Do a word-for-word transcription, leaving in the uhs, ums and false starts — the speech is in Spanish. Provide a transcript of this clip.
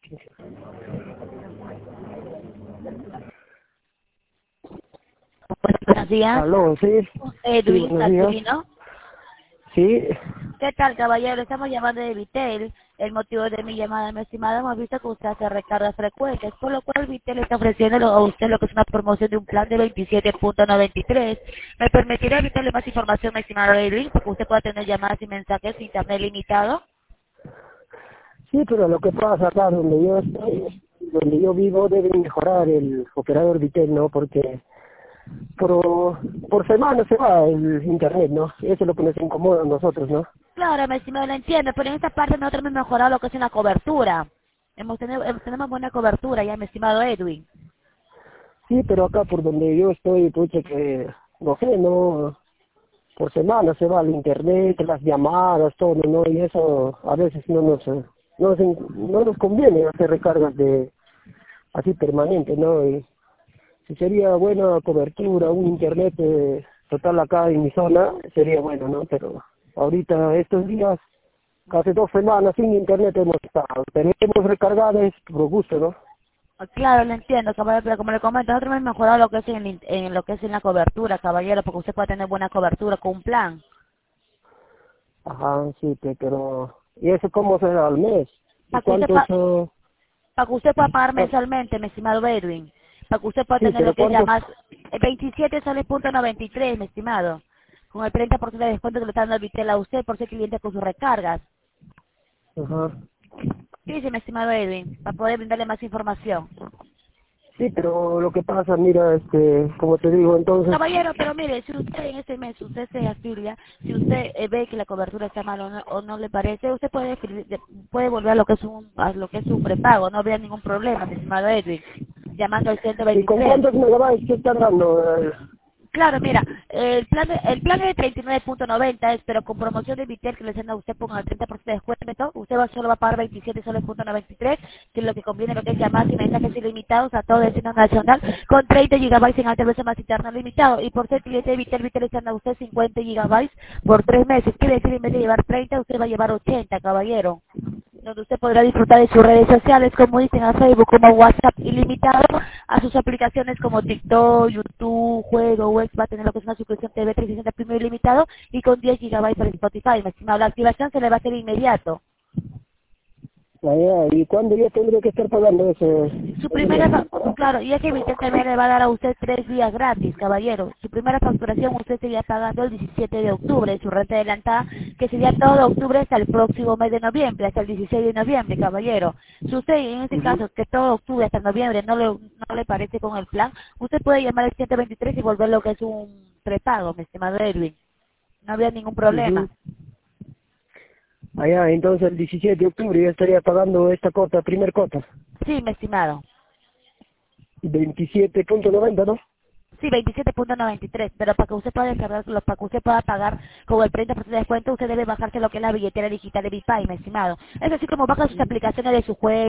Buenos días. Aló, sí. Edwin Sí, buenos días. Saturnino. Sí. ¿Qué tal, caballero? Estamos llamando de Vitel. El motivo de mi llamada, mi estimada, hemos visto que usted hace recargas frecuentes, por lo cual Vitel está ofreciendo a usted lo que es una promoción de un plan de veintisiete punto noventa y tres. ¿Me permitirá evitarle más información, mi estimado Edwin, porque usted pueda tener llamadas y mensajes de internet limitado? Sí, pero lo que pasa acá donde yo estoy, donde yo vivo, debe mejorar el operador Vitel, ¿no? Porque por, por semana se va el internet, ¿no? Eso es lo que nos incomoda a nosotros, ¿no? Claro, mi estimado, lo entiendo, pero en esta parte nosotros hemos mejorado lo que es una cobertura. Hemos tenido, hemos- tenemos buena cobertura ya, mi estimado Edwin. Sí, pero acá por donde yo estoy, pucha, que, no sé, no, por semana se va el internet, las llamadas, todo, ¿no? Y eso a veces no nos, eh, no nos, no nos conviene hacer recargas de así permanentes, ¿no? Y si sería buena cobertura, un internet eh, total acá en mi zona, sería bueno, ¿no? Pero ahorita, estos días, casi dos semanas sin internet hemos estado. Tenemos recargadas por gusto, ¿no? Claro, lo entiendo, caballero, pero como le comento, nosotros hemos mejorado lo que es en, el in- en lo que es en la cobertura, caballero, porque usted puede tener buena cobertura con un plan. Ajá, sí, pe- pero... ¿Y eso cómo será al mes? ¿Y Para que usted cuántos... pa- eh, para que usted pueda pagar ah, mensualmente, mi estimado Edwin, para que usted pueda sí, tener lo pero que es cuántos... llamar veintisiete soles punto noventa y tres, mi estimado, con el treinta por ciento de descuento que le está dando el Vitel a usted por ser cliente con sus recargas. Ajá. Sí, sí, mi estimado Edwin, para poder brindarle más información. Sí, pero lo que pasa, mira, este, como te digo, entonces... Caballero, pero mire, si usted en este mes usted se afilia, si usted eh, ve que la cobertura está mal o no, o no le parece, usted puede definir- de- puede volver a lo que es un a lo que es un prepago, no habría ningún problema, mi estimado Edwin, llamando al ¿Y con ciento veintitrés. cuántos megabytes que están dando? Eh, Claro, mira, el plan de- el plan es de treinta y nueve punto noventa, es, pero con promoción de Vitel que le hacen a usted ponga el treinta por ciento de descuento, usted va, solo va a pagar veintisiete soles punto noventa y tres, que es lo que conviene, lo que es llamadas y mensajes ilimitados a todo el destino nacional, con treinta gigabytes en alta velocidad más interno limitado, y por ser cliente de Vitel, Vitel le están a usted cincuenta gigabytes por tres meses, quiere decir, en vez de llevar treinta, usted va a llevar ochenta, caballero, donde usted podrá disfrutar de sus redes sociales, como dicen, a Facebook, como WhatsApp ilimitado, a sus aplicaciones como TikTok, YouTube, Juego, Web, va a tener lo que es una suscripción T V trescientos sesenta Premium ilimitado y con diez gigabytes para Spotify. Me estimado, la activación se le va a hacer inmediato. allá, ¿y cuándo yo tendría que estar pagando ese, Su ese primera, mes? fa- claro, y es que Vicente también le va a dar a usted tres días gratis, caballero. Su primera facturación usted sería pagando el diecisiete de octubre, su renta adelantada, que sería todo octubre hasta el próximo mes de noviembre, hasta el dieciséis de noviembre, caballero. Si usted, en este Ujú. caso, que todo octubre hasta noviembre no le, no le parece con el plan, usted puede llamar al ciento veintitrés y volver lo que es un prepago, mi estimado Edwin. No habría ningún problema. Ujú. Allá, entonces el diecisiete de octubre yo estaría pagando esta cota, primer cota, Sí, mi estimado. veintisiete punto noventa, ¿no? Sí, veintisiete punto noventa y tres, pero para que usted pueda descargarlo, para que usted pueda pagar con el treinta por ciento de descuento, usted debe bajarse lo que es la billetera digital de Bipay, mi estimado. Es así como baja sus aplicaciones de su juego,